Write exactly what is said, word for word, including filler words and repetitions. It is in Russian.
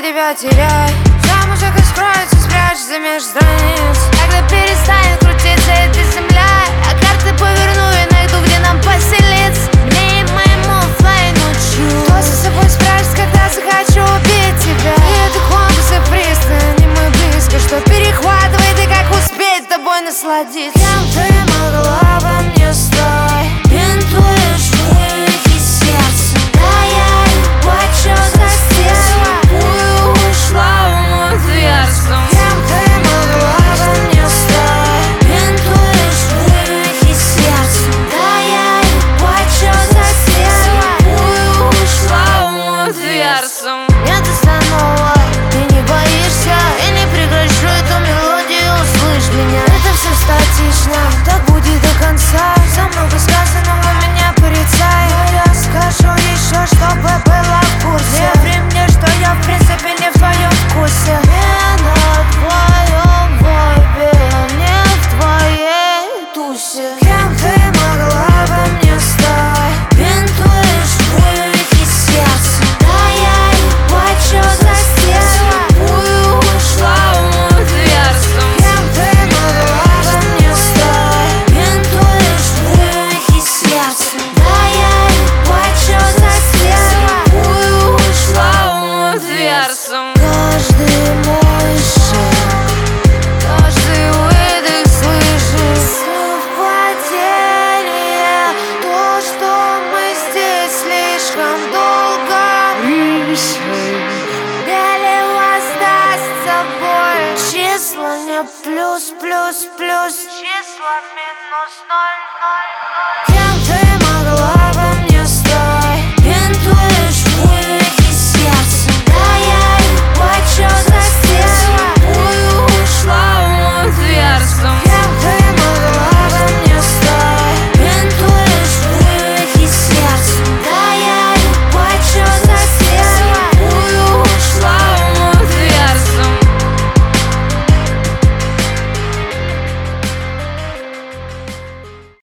тебя теряй. Вся музыка скроется, спрячется меж страниц. Когда перестанет крутиться эта земля, а карты поверну и найду, где нам поселиться. Мне и моему оффлайну чу. Кто за собой спрячется, когда захочу убить тебя? И это компасы пристань, мы близко, что перехватывает и как успеть с тобой насладиться. Кем ты могла бы мне стать? Бинтуешь веки сердца. Да я и плачу за стену. Пую ушла в мой дверцу. Кем ты могла бы мне стать? Бинтуешь веки сердца. Да я и плачу за стену. Пую ушла в мой дверцу. Нет остановок, ты не боишься. Я не прекращу эту мелодию, услышь меня. Это все статично, так будет до конца. За много сказанного меня порицай. Но я скажу еще, чтобы было в курсе. Верь мне, что я в принципе не в твоем вкусе. Не на твоем вайбе, не в твоей тусе. Кем ты могла бы мне стать? Бинтуешь веки сердца. Да я и плачу за стену. Пую ушла в мою дверцу. Кем ты могла бы мне стать? Бинтуешь веки сердца. Да я и плачу за стену. Пую ушла в мою дверцу. Каждый мой шаг, каждый выдох слышишь. Совпадение, то, что мы здесь слишком долго. Или воздастся боль. Числа не плюс, плюс, плюс. Числа минус ноль, ноль, ноль.